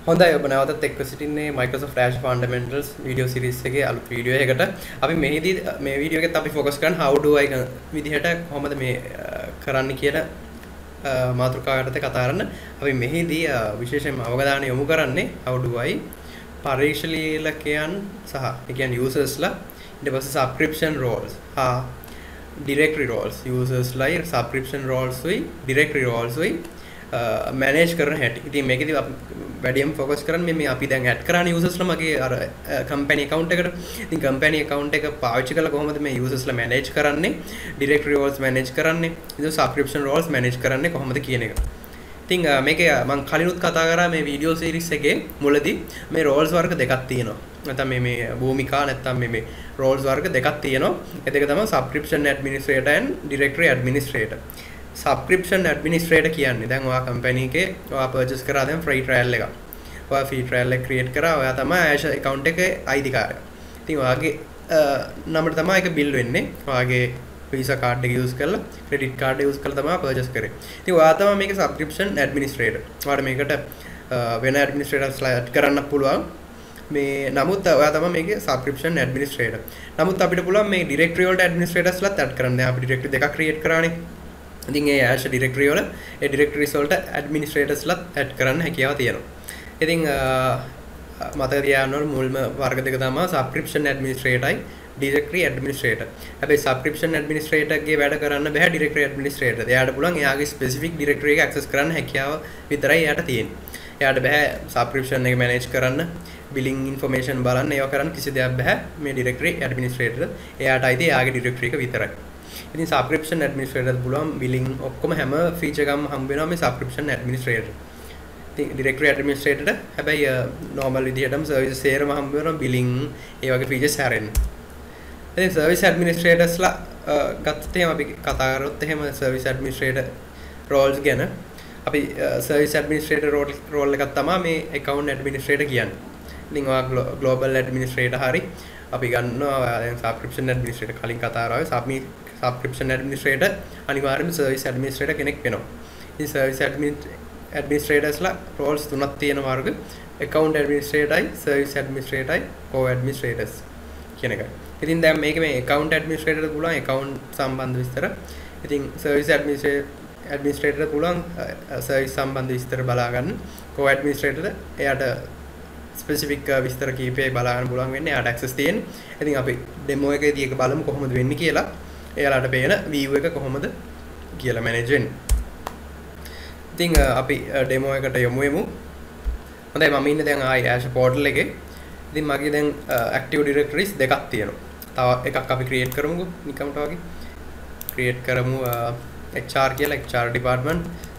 හොඳයි ඔබ නැවතත් එක්ව සිටින්නේ Microsoft Flash Fundamentals video series එකේ අලුත් වීඩියෝ එකකට. අපි මෙහිදී මේ වීඩියෝ එකෙත් අපි focus කරන්නේ how do I විදිහට කොහොමද මේ කරන්න කියලා මාතෘකාවකට කතා කරන්න. අපි මෙහිදී විශේෂයෙන්ම අවධානය යොමු කරන්නේ how do I පරීක්ෂණීයලකයන් සහ ඒ කියන්නේ users ලා ඊට පස්සේ subscription roles directory roles users ලා subscription roles උයි directory roles උයි manage කරන හැටි. ඉතින් මේකෙදි අපි වැඩියෙන් focus කරන්නේ මේ අපි දැන් add කරන users ලා මගේ අර company account එකට. ඉතින් company account එක පාවිච්චි කරලා කොහොමද මේ users ලා manage කරන්නේ? directory roles manage කරන්නේ? ඉතින් subscription roles manage කරන්නේ කොහොමද කියන එක. ඉතින් මේකේ මම කලිනුත් කතා කරා මේ video series එකේ මුලදී මේ roles වර්ග දෙකක් තියෙනවා. නැත්නම් මේ භූමිකා නැත්නම් මේ roles වර්ග දෙකක් තියෙනවා. ඒ දෙක තමයි subscription administrator and directory administrator. subscription administrator කියන්නේ දැන් ඔයා company එකේ ඔයා purchase කරා දැන් free trial එක. ඔයා free trial එක create කරා ඔයා තමයි Azure account එකේ අයිතිකාරයා. ඉතින් ඔයාගේ නමට තමයි ඒක bill වෙන්නේ. ඔයාගේ Visa card එක use කරලා credit card එක use කරලා තමයි purchase කරේ. ඉතින් ඔයා තමයි මේක subscription administrator. ඔයාට මේකට වෙන administrators ලා add කරන්න පුළුවන්. මේ නමුත් ඔයා තමයි මේකේ subscription administrator. නමුත් අපිට පුළුවන් මේ directory වලට administrators ලාත් add කරන්න. දැන් අපි directory දෙකක් create කරානේ. ඉතින් ඒ Azure directory වල ඒ directories වලට administrators ලාත් add කරන්න හැකියාව තියෙනවා. ඉතින් මතක තියාගන්න ඕන මුල්ම වර්ග දෙක තමයි subscription administratorයි directory administrator. හැබැයි subscription administrator ගේ වැඩ කරන්න බෑ directory administrator. එයාට පුළුවන් එයාගේ specific directory එක access කරන්න හැකියාව විතරයි එයාට තියෙන්නේ. එයාට බෑ subscription එක manage කරන්න, billing information බලන්න, ඒවා කරන්න කිසි දෙයක් බෑ මේ directory administrator. එයාට අයිති එයාගේ directory එක විතරයි. ඉතින් subscription administrator පුළුවන් billing ඔක්කොම හැම feature එකක්ම හම්බ වෙනවා මේ subscription administrator. ඉතින් directory administrator හැබැයි normal විදිහටම services සේරම හම්බ වෙනවා billing ඒ වගේ features හැරෙන්න. ඉතින් service administrators ලා ගත්තත් එහෙම අපි කතා කරොත් එහෙම service administrator roles ගැන අපි service administrator role එකක් තමයි මේ account administrator කියන්නේ. ඉතින් ඔයා global administrator හරි අපි ගන්නවා දැන් subscription administrator කලින් කතා කරා subscription administrator අනිවාර්යයෙන්ම service administrator කෙනෙක් වෙනවා. ඉතින් service administrators ලා roles තුනක් තියෙන වර්ග account administratorයි service administratorයි co-administrators කියන එකයි. ඉතින් දැන් මේක මේ account administrator පුළුවන් account සම්බන්ධ විස්තර. ඉතින් service administrator පුළුවන් service සම්බන්ධ විස්තර බලා ගන්න. co-administrator එයාට specific විස්තර කීපයක් බලා ගන්න පුළුවන් වෙන්නේ. එයාට access තියෙන. ඉතින් අපි demo එකේදී ඒක බලමු කොහොමද වෙන්නේ කියලා. එයාලට පේන view එක කොහොමද කියලා manage වෙන්නේ. ඉතින් අපි demo එකට යමු. හොඳයි මම ඉන්නේ දැන් ආයි Azure portal එකේ. ඉතින් මගේ දැන් active directories දෙකක් තියෙනවා. තව එකක් අපි create කරමුකෝ නිකම්ට වගේ. create කරමු HR කියලා HR department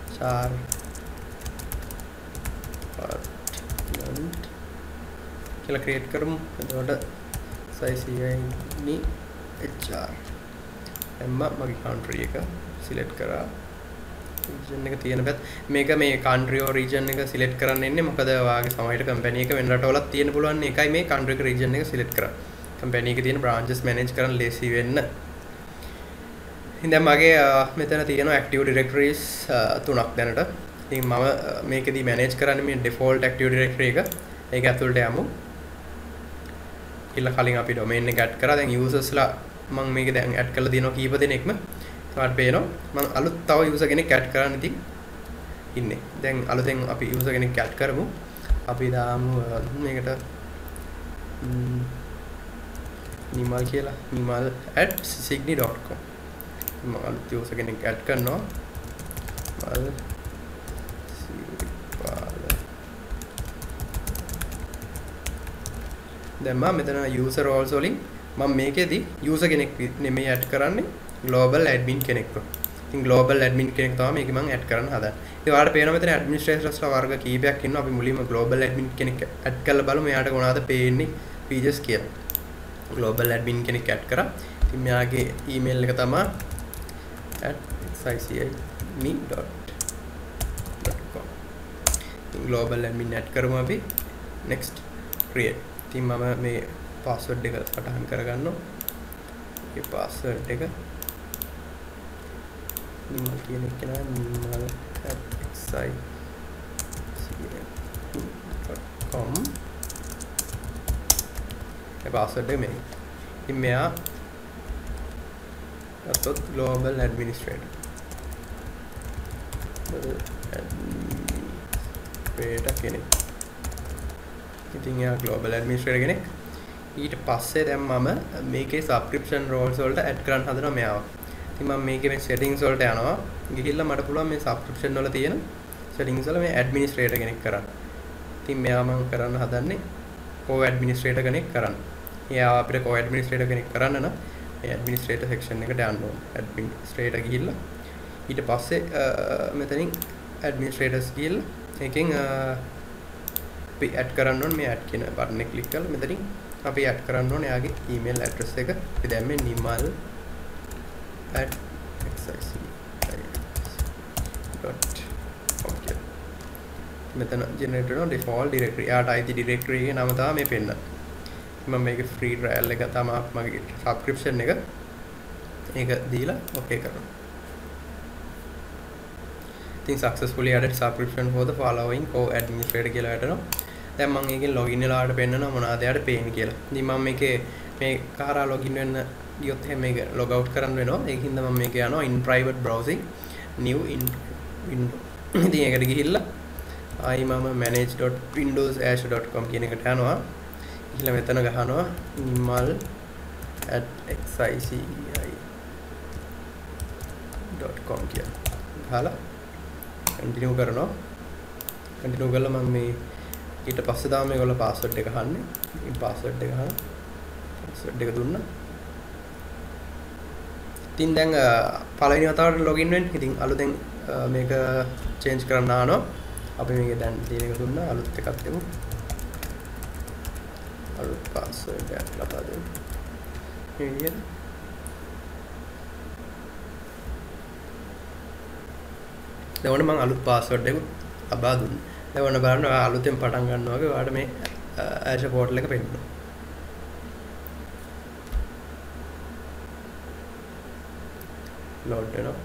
කියලා create කරමු. එතකොට size HR එම්ම මගේ country එක select කරා region එක තියෙන පැත්ත මේක මේ country or region එක select කරන්න ඉන්නේ මොකද ඔයාගේ සමහරට company එක වෙන රටවලත් තියෙන්න පුළුවන් ඒකයි මේ country එක region එක select කරා company එකේ තියෙන branches manage කරන්න ලේසි වෙන්න ඉතින් මගේ මෙතන තියෙනවා active directories තුනක් දැනට ඉතින් මම මේකෙදි manage කරන්නේ මේ default active directory එක ඒක ඇතුළට යමු ඊළ කලින් අපි domain එක add කරා දැන් users ලා මම මේක දැන් add කරලා දිනවා කීප දෙනෙක්ම ඔයාලට පේනවා මම අලුත් තව user කෙනෙක් add කරන්න ඉතින් ඉන්නේ දැන් අලුතෙන් අපි user කෙනෙක් add කරමු අපි දාමු මේකට නිමල් කියලා nimal@signi.com මම අලුත් user කෙනෙක් add කරනවා දැන් මම මෙතන user roles වලින් මම මේකෙදි user කෙනෙක් නෙමෙයි add කරන්නේ global admin කෙනෙක්ව. ඉතින් global admin කෙනෙක් තමයි මේක මම add කරන්න හදන්නේ. ඉතින් ඔයාලට පේනවා මෙතන administrators ලා වර්ග කීපයක් ඉන්නවා. අපි මුලින්ම global admin කෙනෙක් add කරලා බලමු එයාට මොනවද පේන්නේ features කියලා. global admin කෙනෙක් add කරා. ඉතින් මෙයාගේ email එක තමයි @sicme.com. global admin add කරමු අපි. next create. ඉතින් මම මේ password එක සටහන් කරගන්නවා. ඒ password එක නිමල් කියන එක නෑ නිමල් @xi com ඒ password එක මේ. ඉතින් මෙයා ගත්තොත් global administrator. කෙනෙක්. ඉතින් එයා global administrator කෙනෙක්. ඊට පස්සේ දැන් මම මේකේ subscription roles වලට add කරන්න හදනවා මෙයාව. ඉතින් මම මේකේ මේ settings වලට යනවා. ගිහිල්ලා මට පුළුවන් මේ subscription වල තියෙන settings වල මේ administrator කෙනෙක් කරන්න. ඉතින් මෙයා මම කරන්න හදන්නේ co-administrator කෙනෙක් කරන්න. එයා අපිට co-administrator කෙනෙක් කරන්න නම් මේ administrator section එකට යන්න ඕනේ. administrator ගිහිල්ලා ඊට පස්සේ මෙතනින් administrators ගිහිල්ලා එකෙන් අපි add කරන්න ඕනේ මේ add කියන බටන් එක ක්ලික් කරලා මෙතනින් අපි add කරන්න ඕනේ එයාගේ email address එක. අපි දැම්මේ nimal@xicc.com කියලා. මෙතන generate වෙන default directory. එයාට අයිති directory එකේ නම තමයි මේ පෙන්නන්නේ. මම මේකේ free trial එක තමයි මගේ subscription එක. ඒක දීලා okay කරනවා. ඉතින් successfully added subscription for the following co-administrator කියලා වැටෙනවා. දැන් මම ඒකෙන් login වෙලා ආවට පෙන්නනවා මොනවද යාට පේන්නේ කියලා. ඉතින් මම මේකේ මේ කරා login වෙන්න ගියොත් එහෙනම් මේක log out කරන්න වෙනවා. ඒකින්ද මම මේක යනවා in private browsing new in window. ඉතින් ඒකට ගිහිල්ලා ආයි මම manage.windowsazure.com කියන එකට යනවා. ගිහිල්ලා මෙතන ගහනවා nimal@xicc.com කියලා. ගහලා continue කරනවා. continue කරලා මම මේ ඊට පස්සේ තමයි මේගොල්ලෝ password එක අහන්නේ. ඉතින් password එක අහන password එක දුන්නා. ඉතින් දැන් පළවෙනි වතාවට login වෙන්න. ඉතින් අලුතෙන් මේක change කරන්න ආනවා. අපි මේක දැන් තියෙන එක දුන්නා. අලුත් එකක් දෙමු. අලුත් password එකක් ලබා දෙමු. මේ විදිහට දැන් මම අලුත් password එක ලබා දුන්නා. දැන් ඔන්න බලන්න ඔයා අලුතෙන් පටන් ගන්නවා වගේ ඔයාලට මේ Azure portal එක පෙන්නනවා. load වෙනවා.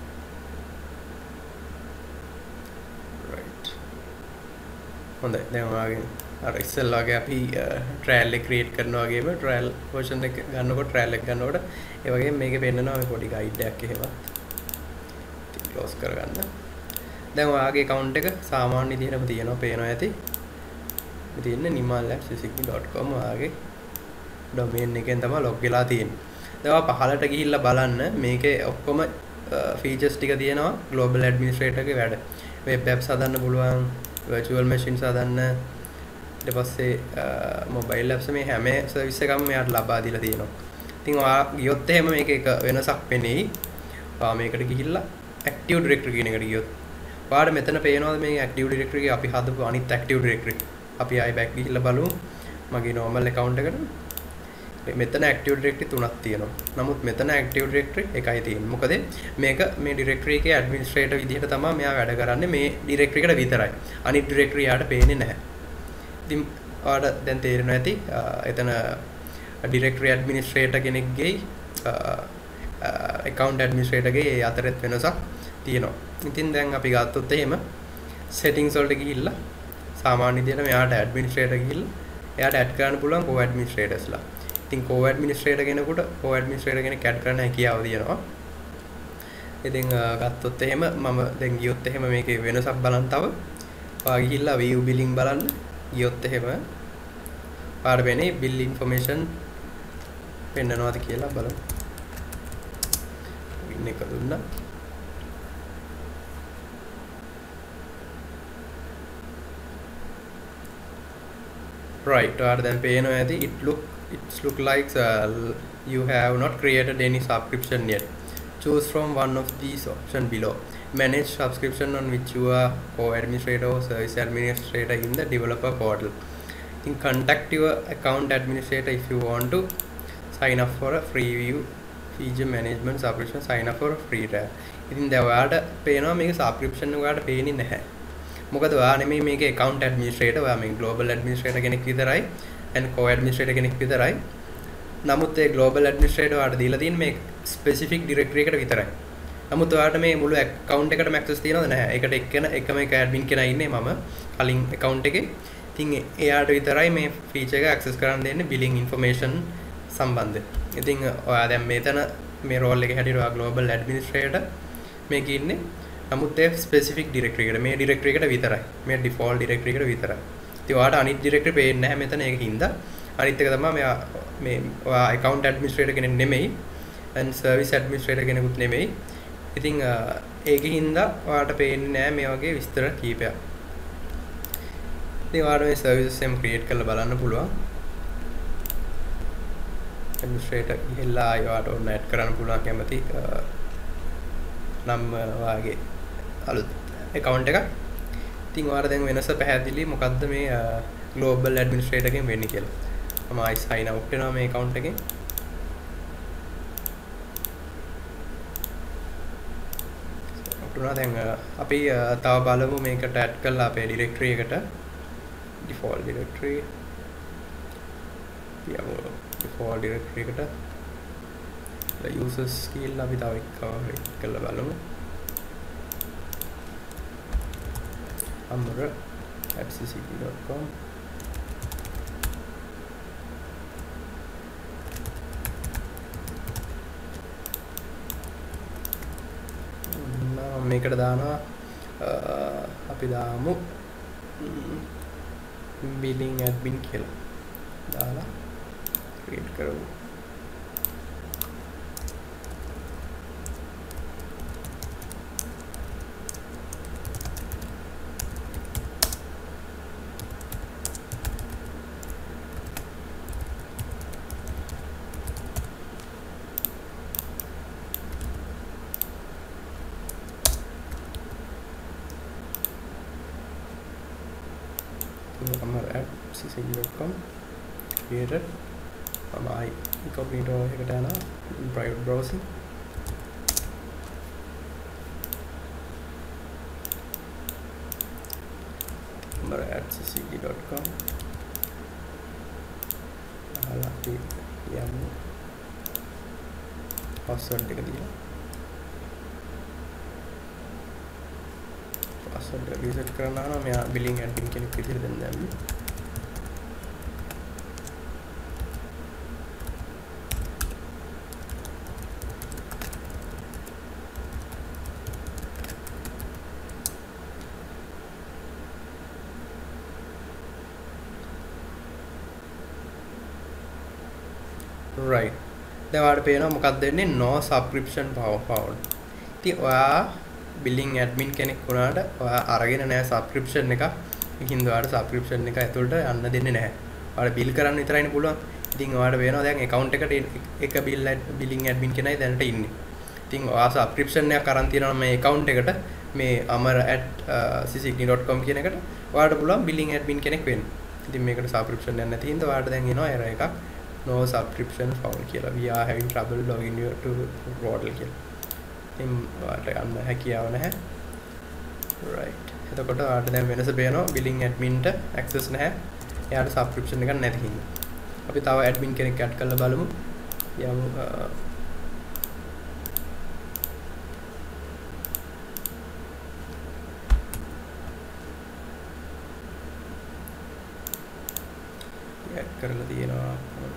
right. හොඳයි. දැන් ඔයාගේ අර ඉස්සෙල්ලා වගේ අපි trial එක create කරනවා වගේම trial version එක ගන්නකොට trial එක ගන්නකොට ඒ වගේම මේකේ පෙන්නනවා මේ පොඩි guide එකක් එහෙම. close කරගන්න. දැන් ඔයාගේ account එක සාමාන්‍ය විදිහටම තියෙනවා පේනවා ඇති. මේ තියෙන්නේ nimal@xicc.com ඔයාගේ domain එකෙන් තමයි log වෙලා තියෙන්නේ. දැන් ඔයා පහළට ගිහිල්ලා බලන්න මේකේ ඔක්කොම features ටික තියෙනවා global administrator ගේ වැඩ. web apps හදන්න පුළුවන්, virtual machines හදන්න, ඊට පස්සේ mobile apps මේ හැම service එකක්ම මෙයාට ලබා දීලා තියෙනවා. ඉතින් ඔයා ගියොත් එහෙම මේක එක වෙනසක් වෙන්නේ. ඔයා මේකට ගිහිල්ලා active directory කියන එකට ගියොත් ඔයාලට මෙතන පේනවාද මේ active directory එකේ අපි හදපු අනිත් active directory. අපි ආයි back ගිහිල්ලා බලමු. මගේ normal account එකට. මෙතන active directory තුනක් තියෙනවා. නමුත් මෙතන active directory එකයි තියෙන්නේ. මොකද මේක මේ directory එකේ administrator විදිහට තමයි මෙයා වැඩ කරන්නේ මේ directory එකට විතරයි. අනිත් directory යාට පේන්නේ නැහැ. ඉතින් ඔයාලට දැන් තේරෙනවා ඇති එතන directory administrator කෙනෙක්ගේ account administrator ගේ අතරත් වෙනසක් තියෙනවා. ඉතින් දැන් අපි ගත්තොත් එහෙම settings වලට ගිහිල්ලා සාමාන්‍ය විදිහට මෙයාට administrator ගිහිල්ලා එයාට add කරන්න පුළුවන් co-administratorsලා. ඉතින් co-administrator කෙනෙකුට co-administrator කෙනෙක් add කරන්න හැකියාව තියෙනවා. ඉතින් ගත්තොත් එහෙම මම දැන් ගියොත් එහෙම මේකේ වෙනසක් බලන්න තව ඔයා ගිහිල්ලා view billing බලන්න ගියොත් එහෙම පාර වෙන්නේ bill information පෙන්නනවාද කියලා බලමු. win එක දුන්නා. right ඔයාලට දැන් පේනවා ඇති it look like you have not created any subscription yet. Choose from one of these options below. Manage subscription on which you are co-administrator or service administrator in the developer portal. You can contact your account administrator if you want to sign up for a free view feature management subscription. Sign up for a free trial. ඉතින් දැන් ඔයාලට පේනවා මේක subscription ඔයාලට පේන්නේ නැහැ. මොකද ඔයා නෙමෙයි මේකේ account administrator ඔයා මේ global administrator කෙනෙක් විතරයි and co-administrator කෙනෙක් විතරයි. නමුත් ඒ global administrator ඔයාලට දීලා තියෙන්නේ මේ specific directory එකට විතරයි. නමුත් ඔයාලට මේ මුළු account එකටම access තියනවද නැහැ. ඒකට එකම එක admin කෙනා ඉන්නේ මම කලින් account එකේ. ඉතින් එයාට විතරයි මේ ෆීචර් එක ඇක්සස් කරන්න දෙන්නේ billing information සම්බන්ධයෙන්. ඉතින් ඔයා දැන් මෙතන මේ රෝල් එකේ හැටියට ඔයා global administrator මේක ඉන්නේ. නමුත් ඒ ස්පෙસિෆික් ඩිරෙක්ටරි එකට මේ ඩිරෙක්ටරි එකට විතරයි. මේ ඩිෆෝල්ට් ඩිරෙක්ටරි එකට විතරයි. ඉතින් ඔයාට අනිත් ඩිරෙක්ටරි පේන්නේ නැහැ මෙතන ඒක හින්දා. අනිත් එක තමයි මේ ඔයා account administrator කෙනෙක් නෙමෙයි. and service administrator කෙනෙකුත් නෙමෙයි. ඉතින් ඒකෙන් හින්දා ඔයාට පේන්නේ නැහැ මේ වගේ විස්තර කීපයක්. ඉතින් ඔයාලා මේ services එකම create කරලා බලන්න පුළුවන්. administrator ගිහිල්ලා ඔයාට ඕන add කරන්න පුළුවන් කැමති නම් වාගේ අලුත් account එකක්. ඉතින් ඔයාලා දැන් වෙනස පැහැදිලි මොකද්ද මේ global administrator එකෙන් වෙන්නේ කියලා. මම ආයි sign out වෙනවා මේ account එකෙන්. දැන් අපි තව බලමු මේකට add කරලා අපේ directory එකට default directory යමු default directory එකට users කියලා අපි තව එකක් කරලා බලමු amra@ccp.com මේකට දානවා අපි දාමු billing admin කියලා දාලා create කරමු. amra@ccp.com created my incognito එකට යනවා private browsing amra@ccp.com අපි යමු password එක දීලා password එක reset කරනවා නම් මෙයා billing admin කෙනෙක් විදිහට දැන් දැම්මේ. right දැන් ඔයාලට පේනවා මොකක්ද වෙන්නේ no subscription found. ඉතින් ඔයා billing admin කෙනෙක් වුණාට ඔයා අරගෙන නැහැ subscription එක. ඒකින්ද ඔයාලට subscription එක ඇතුළට යන්න දෙන්නේ නැහැ. ඔයාලට bill කරන්න විතරයිනේ පුළුවන්. ඉතින් ඔයාලට වෙනවා දැන් account එකට එක billing admin කෙනයි දැනට ඉන්නේ. ඉතින් ඔයා subscription එකක් අරන් තියනවා මේ account එකට මේ amra@ccp.com කියන එකට ඔයාලට පුළුවන් billing admin කෙනෙක් වෙන්න. ඉතින් මේකට subscription එකක් නැති හින්දා ඔයාලට දැන් එනවා error එකක්. no subscription found කියලා. we are having trouble logging you to portal කියලා. ඉතින් ඔයාලට යන්න හැකියාව නැහැ. right. එතකොට ඔයාලට දැන් වෙනස පේනවා billing admin ට access නැහැ. එයාට subscription එකක් නැති හින්දා. අපි තව admin කෙනෙක් add කරලා බලමු. යමු add කරලා තියෙනවා.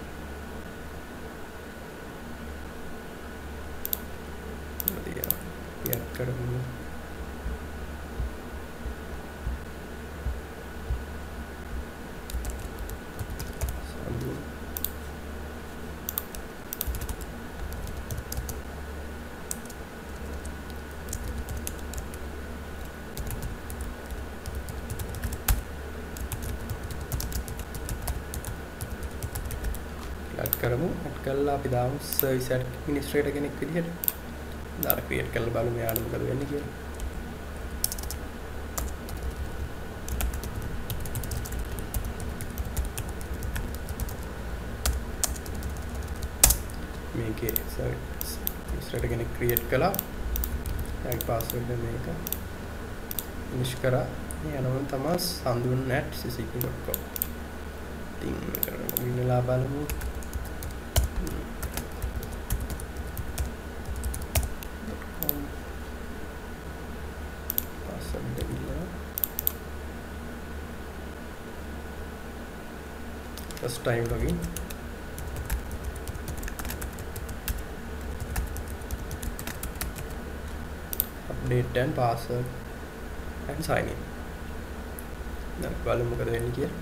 කරමු add කරලා අපි දාමු service administrator කෙනෙක් විදිහට දාලා create කරලා බලමු යාළුවෝ මොකද වෙන්නේ කියලා. මේකේ service administrator කෙනෙක් create කළා. එයාගේ password එක මේක. finish කරා. මේ යනවම තමයි sandun@ccp.com. ඉතින් මේක login වෙලා බලමු. first time login, update and password and sign in. දැන් බලමු මොකද වෙන්නේ කියලා.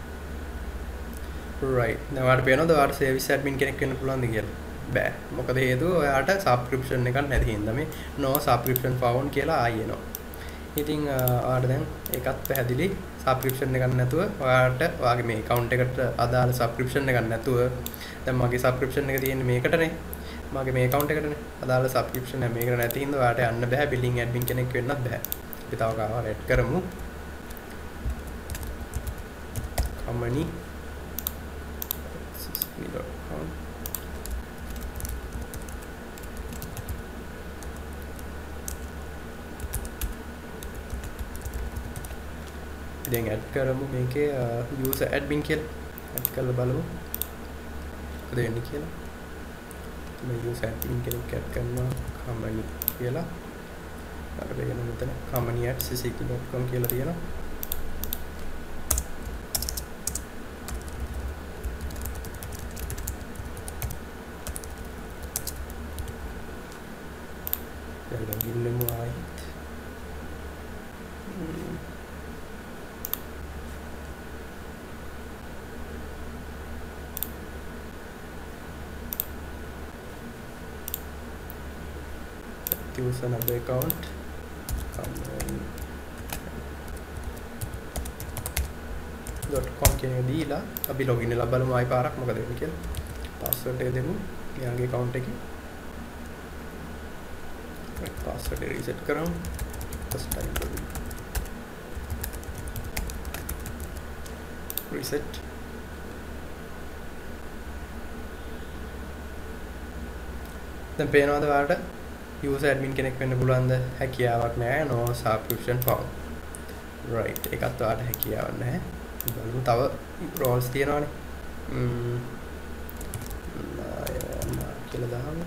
right දැන් ඔයාලට පේනවද ඔයාලට service admin කෙනෙක් වෙන්න පුළුවන්ද කියලා? බෑ. මොකද හේතුව ඔයාට subscription එකක් නැති හින්දා මේ no subscription found කියලා ආයෙ එනවා. ඉතින් ඔයාලට දැන් ඒකත් පැහැදිලි. subscription එකක් නැතුව ඔයාලට ඔයාගේ මේ account එකට අදාළ subscription එකක් නැතුව දැන් මගේ subscription එක තියෙන්නේ මේකටනේ. මගේ මේ account එකටනේ. අදාළ subscription එක මේකට නැති හින්දා ඔයාලට යන්න බෑ. billing admin කෙනෙක් වෙන්නත් බෑ. අපි තව කාවර ඇඩ් කරමු. company .com දැන් ඇඩ් කරමු මේකේ user admin කියලා ඇඩ් කරලා බලමු මොකද වෙන්නේ කියලා. මේ user admin කෙනෙක් ඇඩ් කරනවා company කියලා. අපිට වෙන මෙතන company@ccc.com කියලා තියෙනවා. login name ආයිත් user number account .com කියන එක දීලා අපි login වෙලා බලමු ආයි පාරක් මොකද වෙන්නේ කියලා. password එක දෙමු එයාගේ account එකේ. password reset කරමු. first time login reset. දැන් පේනවද ඔයාලට user admin කෙනෙක් වෙන්න පුළුවන්ද? හැකියාවක් නැහැ. no subscription found. right ඒකත් ඔයාලට හැකියාවක් නැහැ. බලමු තව roles තියෙනවානේ. කියලා දාමු.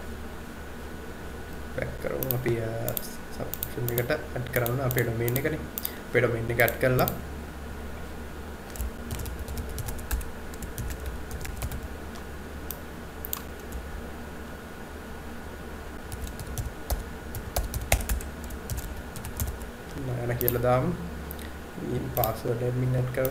back කරමු අපි subscription එකට add කරන්න අපේ domain එකනේ. අපේ domain එක add කරලා නයන කියලා දාමු. ඊන් password admin add කරමු.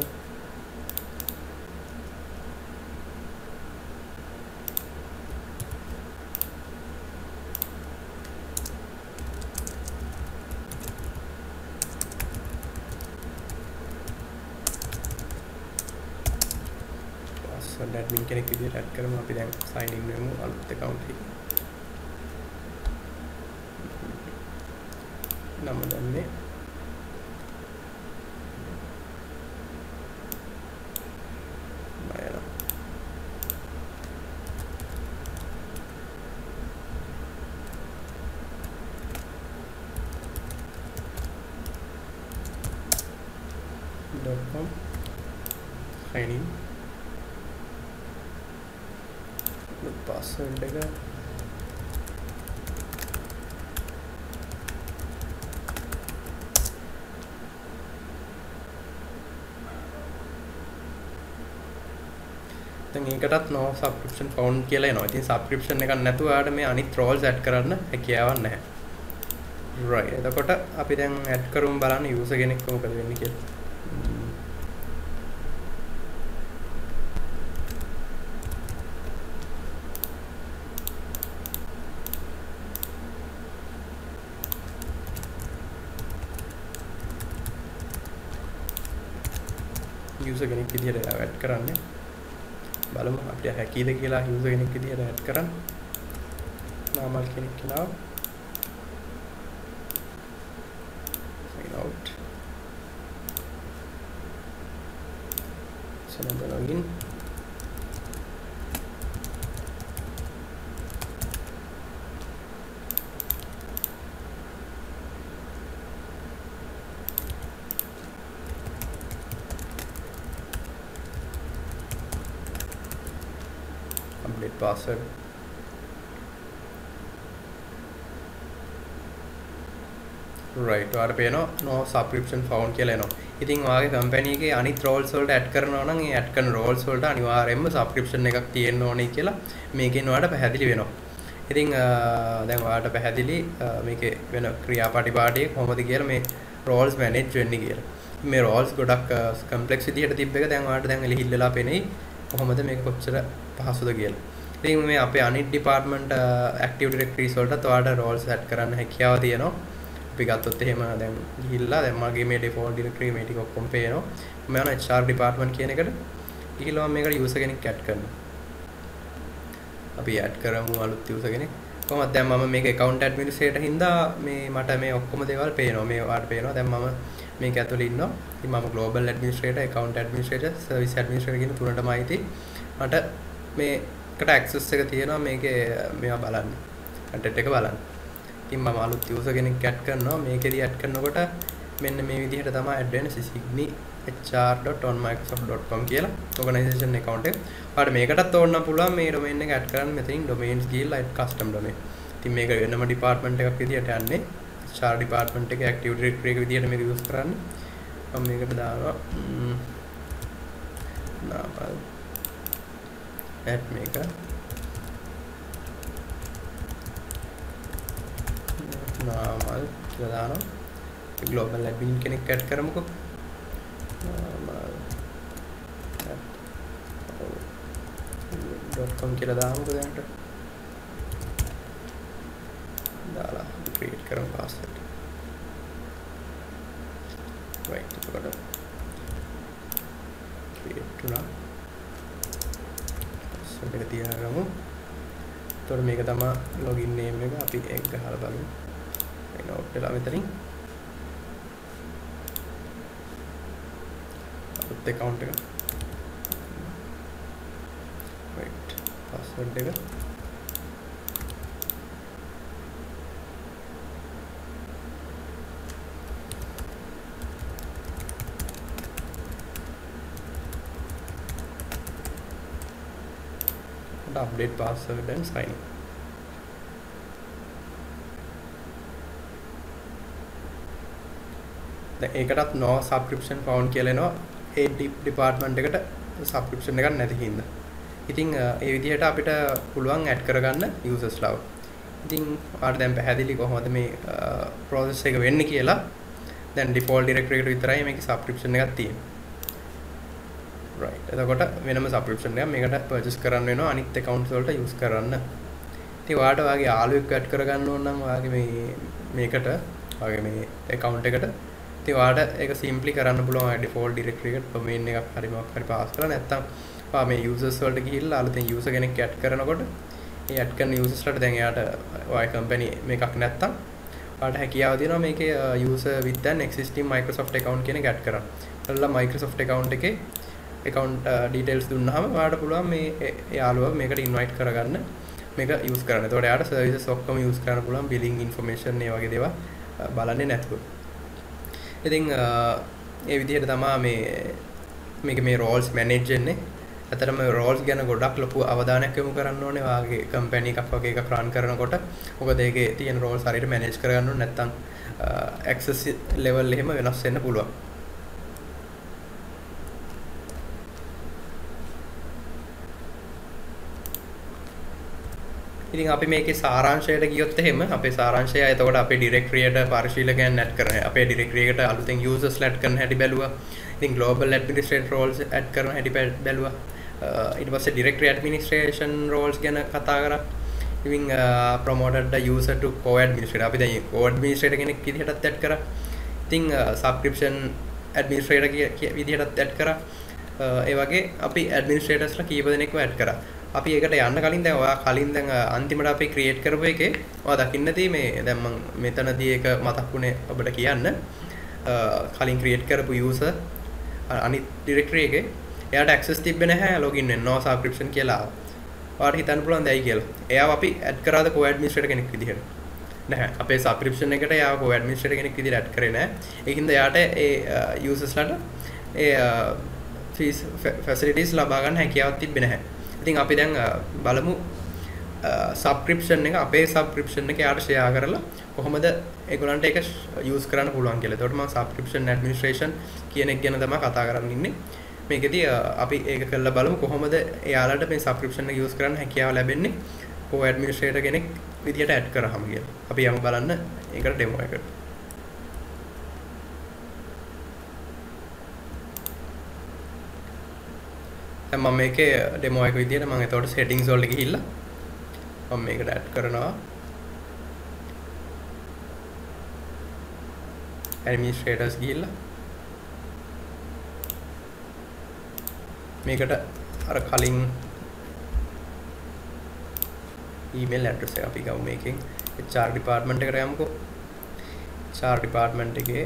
admin කෙනෙක් විදිහට add කරමු. අපි දැන් sign in වෙමු අලුත් account එකේ. නම දැම්මේ. නයන. .com sign in. password එක දැන් ඒකටත් no subscription found කියලා එනවා. ඉතින් subscription එකක් නැතුව ආට මේ අනිත් roles add කරන්න හැකියාවක් නැහැ. right එතකොට අපි දැන් add කරමු බලන්න user කෙනෙක් මොකද වෙන්නේ කියලා. user කෙනෙක් විදිහට add කරන්නේ. බලමු අපිට හැකියිද කියලා user කෙනෙක් විදිහට add කරන්න. normal කෙනෙක් කියලා sign out. send the login. update password. right ඔයාලට පේනවා no subscription found කියලා එනවා. ඉතින් ඔයාගේ කම්පැනි එකේ අනිත් රෝල්ස් වලට ඇඩ් කරනවා නම් ඒ ඇඩ් කරන රෝල්ස් වලට අනිවාර්යයෙන්ම සබ්ස්ක්‍රිප්ෂන් එකක් තියෙන්න ඕනේ කියලා මේකෙන් ඔයාලට පැහැදිලි වෙනවා. ඉතින් දැන් ඔයාලට පැහැදිලි මේකේ වෙන ක්‍රියාපටිපාටිය කොහොමද කියලා මේ රෝල්ස් මැනේජ් වෙන්නේ කියලා. මේ රෝල්ස් ගොඩක් කම්ප්ලෙක්ස් විදිහට තිබ්බ එක දැන් ඔයාලට දැන් එලිහිල්ලලා පෙනෙයි කොහොමද මේක කොච්චර පහසුද කියලා. ඉතින් මේ අපේ අනිත් ඩිපාර්ට්මන්ට් ඇක්ටිව් ඩිරෙක්ටරිස් වලට ඔයාලට රෝල්ස් ඇඩ් කරන්න හැකියාව තියෙනවා. අපි ගත්තොත් එහෙම දැන් ගිහිල්ලා දැන් මගේ මේ ඩිෆෝල්ට් ඩිරෙක්ටරි මේ ටික ඔක්කොම පේනවා. මම යනවා HR ඩිපාර්ට්මන්ට් කියන එකට. ගිහිල්ලා මේකට යූසර් කෙනෙක් ඇඩ් කරනවා. අපි ඇඩ් කරමු අලුත් යූසර් කෙනෙක්. කොහොමද දැන් මම මේක account administrator හින්දා මේ මට මේ ඔක්කොම දේවල් පේනවා. මේ ඔයාලට පේනවා. දැන් මම මේක ඇතුලේ ඉන්නවා. ඉතින් මම global administrator, account administrator, service administrator කියන තුනටම අයිති. මට මේකට access එක තියෙනවා මේකේ මේවා බලන්න. content එක බලන්න. ඉතින් මම අලුත් යූසර් කෙනෙක් ඇඩ් කරනවා. මේකෙදි ඇඩ් කරනකොට මෙන්න මේ විදිහට තමයි ඇඩ් වෙන්නේ signi.hr.onmicrosoft.com කියලා organization account එක. ඔයාලට මේකටත් ඕනනම් පුළුවන් මේ domain එක ඇඩ් කරන්න. මෙතනින් domains ගිහලා custom domain. ඉතින් මේක වෙනම department එකක් විදිහට යන්නේ. HR department එකේ active directory එක විදිහට මේක use කරන්න. මම මේකට දානවා නාමල් add මේක නාමල් කියලා දානවා. global admin කෙනෙක් ඇඩ් කරමුකෝ. .com කියලා දාමුකෝ දැන්ට. දාලා create කරමු password. right එතකොට create වුණා. password එක තියාගමු. එතකොට මේක තමයි login name එක. අපි ඒක ගහලා බලමු. sign out වෙලා මෙතනින් අලුත් account එක. right password එක update password and sign in. දැන් ඒකටත් no subscription found කියලා එනවා ඒ department එකට subscription එකක් නැති හින්දා. ඉතින් ඒ විදිහට අපිට පුළුවන් add කරගන්න users ලාව. ඉතින් ඔයාලට දැන් පැහැදිලි කොහොමද මේ process එක වෙන්නේ කියලා. දැන් default directory එකට විතරයි මේකේ subscription එකක් තියෙන්නේ. right එතකොට වෙනම subscription එකක් මේකට purchase කරන්න වෙනවා අනිත් accounts වලට use කරන්න. ඉතින් ඔයාලට ඔයාගේ යාළුවෙක් add කරගන්න ඕන නම් ඔයාගේ මේකට ඔයාගේ මේ account එකට ඉතින් ඔයාලට ඒක simply කරන්න පුළුවන් ඔයාගේ default directory එකට domain එකක් හරි මොකක් හරි pass කරලා නැත්නම් ඔයා මේ users වලට ගිහිල්ලා අලුතෙන් user කෙනෙක් add කරනකොට ඒ add කරන users වලට දැන් එයාට ඔයාගේ company මේකක් නැත්නම් ඔයාලට හැකියාව තියෙනවා මේකේ user with an existing Microsoft account කියන එක add කරන්න. ඔයාලා Microsoft account එකේ account details දුන්නාම ඔයාලට පුළුවන් මේ යාළුවා මේකට invite කරගන්න මේක use කරන්න. එතකොට එයාට services ඔක්කොම use කරන්න පුළුවන් billing information ඒ වගේ දේවල් බලන්නේ නැතුව. ඉතින් ඒ විදිහට තමයි මේක මේ roles manage වෙන්නේ. අතරම roles ගැන ගොඩක් ලොකු අවධානයක් යොමු කරන්න ඕනේ. ඔයාගේ company එකක් වගේ එකක් run කරනකොට මොකද ඒකේ තියෙන roles හරියට manage කරගන්න ඕනේ නැත්නම් access level එහෙම වෙනස් වෙන්න පුළුවන්. ඉතින් අපි මේකේ සාරාංශයට ගියොත් එහෙම අපේ සාරාංශය එතකොට අපේ directory එකට පරිශීලකයන් add කරන අපේ directory එකට අලුතෙන් users add කරන හැටි බැලුවා. ඉතින් global administrator roles add කරන හැටි බැලුවා. ඊට පස්සේ directory administration roles ගැන කතා කරා. ඉතින් promoted the user to co-administrator අපි දැන් co-administrator කෙනෙක් විදිහටත් add කරා. ඉතින් subscription administrator විදිහටත් add කරා. ඒ වගේ අපි administratorsලා කීප දෙනෙක්ව add කරා. අපි ඒකට යන්න කලින් දැන් ඔයා කලින් දැන් අන්තිමට අපි ක්‍රියේට් කරපු එකේ ඔයා දකින්නදී මේ දැන් මම මෙතනදී ඒක මතක් වුණේ ඔබට කියන්න කලින් ක්‍රියේට් කරපු user අනිත් directory එකේ එයාට access තිබ්බේ නැහැ login වෙන්න no subscription කියලා ආවා. ඔයාලට හිතන්න පුළුවන් දැයි කියලා. එයාව අපි add කරාද co-administrator කෙනෙක් විදිහට? නැහැ. අපේ subscription එකට එයාව co-administrator කෙනෙක් විදිහට add කරේ නැහැ. ඒකින්ද එයාට ඒ users ලාට ඒ fees facilities ලබා ගන්න හැකියාවක් තිබ්බේ නැහැ. ඉතින් අපි දැන් බලමු සබ්ස්ක්‍රිප්ෂන් එක අපේ සබ්ස්ක්‍රිප්ෂන් එක යාට ෂෙයා කරලා කොහොමද ඒගොල්ලන්ට ඒක යූස් කරන්න පුළුවන් කියලා. ඒකට මම සබ්ස්ක්‍රිප්ෂන් ඇඩ්මිනිස්ට්‍රේෂන් කියන එක ගැන තමයි කතා කරන්න ඉන්නේ. මේකෙදී අපි ඒක කරලා බලමු කොහොමද එයාලට මේ සබ්ස්ක්‍රිප්ෂන් එක යූස් කරන්න හැකියාව ලැබෙන්නේ කෝ ඇඩ්මිනිස්ට්‍රේටර් කෙනෙක් විදියට ඇඩ් කරාම කියලා. අපි යමු බලන්න ඒකට ඩෙමෝ එකට. දැන් මම මේකේ ඩෙමෝ එක විදියට මම එතකොට settings වලට ගිහිල්ලා මම මේකට ඇඩ් කරනවා administrators ගිහිල්ලා මේකට අර කලින් email address එක අපි ගමු මේකෙන් HR department එකට යමුකෝ HR department එකේ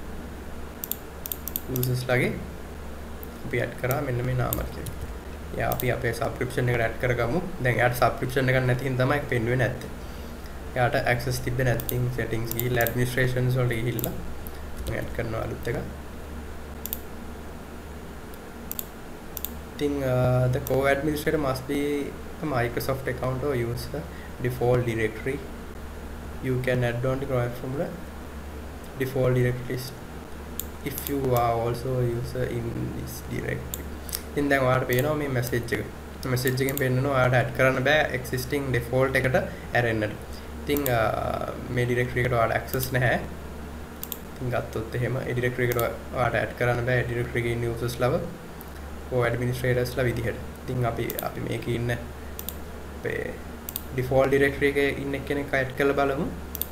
users ලගේ අපි ඇඩ් කරා මෙන්න මේ නාම ටික. යා අපි අපේ subscription එකට ඇඩ් කරගමු. දැන් එයාට subscription එකක් නැති හින්දා තමයි පෙන්වෙන්නේ නැත්තේ. එයාට access තිබ්බේ නැත්නම් settings ගිහිල්ලා administrations වලට ගිහිල්ලා මම ඇඩ් කරනවා අලුත් එක. Think the co-administrator must be a Microsoft account or use the default directory. You can add on the from the default directory list if you are also a user in this directory. ඉතින් දැන් ඔයාලට පේනවා මේ message එක. message එකෙන් පෙන්නනවා ඔයාලට add කරන්න බෑ existing default එකට ඇරෙන්නට. ඉතින් මේ directory එකට ඔයාලට access නැහැ. ඉතින් ගත්තොත් එහෙම ඒ directory එකට ඔයාලට add කරන්න බෑ ඒ directory එකේ ඉන්න users ලව or administrators ලා විදිහට. ඉතින් අපි මේකේ ඉන්න අපේ default directory එකේ ඉන්න කෙනෙක් add කරලා බලමු.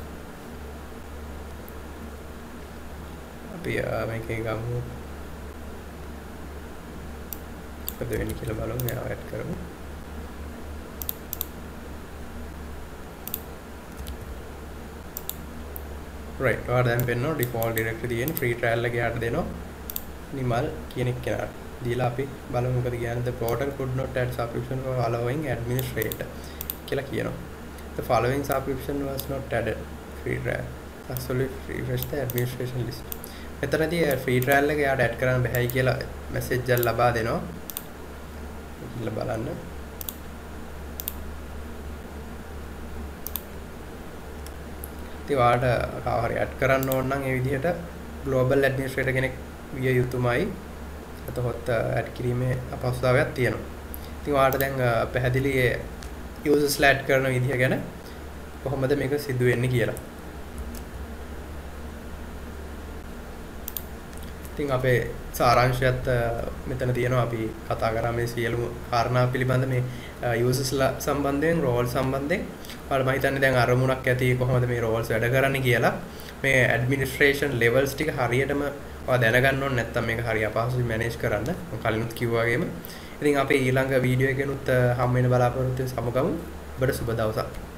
අපි මේකේ ගමු. මොකද වෙන්නේ කියලා බලමු. මෙයා add කරමු. right. ඔයාලා දැන් පෙන්නනවා default directory තියෙන free trial එක යාට දෙනවා. නිමල් කියන කෙනාට. දීලා අපි බලමු මොකද කියන්නේ. The portal could not add subscription for following administrator කියලා කියනවා. The following subscription was not added. Free trial. Actually refresh the administration list. මෙතනදී free trial එක යාට add කරන්න බැහැයි කියලා message එකක් ලබා දෙනවා. කියලා බලන්න. ඉතින් ඔයාලට කව හරි add කරන්න ඕන නම් ඒ විදිහට global administrator කෙනෙක් විය යුතුමයි. එතකොට add කිරීමේ අපහසුතාවයක් තියෙනවා. ඉතින් ඔයාලට දැන් පැහැදිලි users add කරන විදිහ ගැන කොහොමද මේක සිදු වෙන්නේ කියලා. ඉතින් අපේ සාරාංශයත් මෙතන තියෙනවා. අපි කතා කරා මේ සියලුම කාරණා පිළිබඳ මේ users සම්බන්ධයෙන් role සම්බන්ධයෙන්. ඔයාලා මම හිතන්නේ දැන් අරමුණක් ඇති කොහොමද මේ roles වැඩ කරන්නේ කියලා. මේ administration levels ටික හරියටම ඔයා දැනගන්න ඕනේ නැත්නම් මේක හරිය අපහසුයි manage කරන්න. මම කලිනුත් කිව්වා වගේම. ඉතින් අපි ඊළඟ වීඩියෝ එකෙනුත් හම් වෙන බලාපොරොත්තු වෙන සමගමු. ඔබට සුබ දවසක්.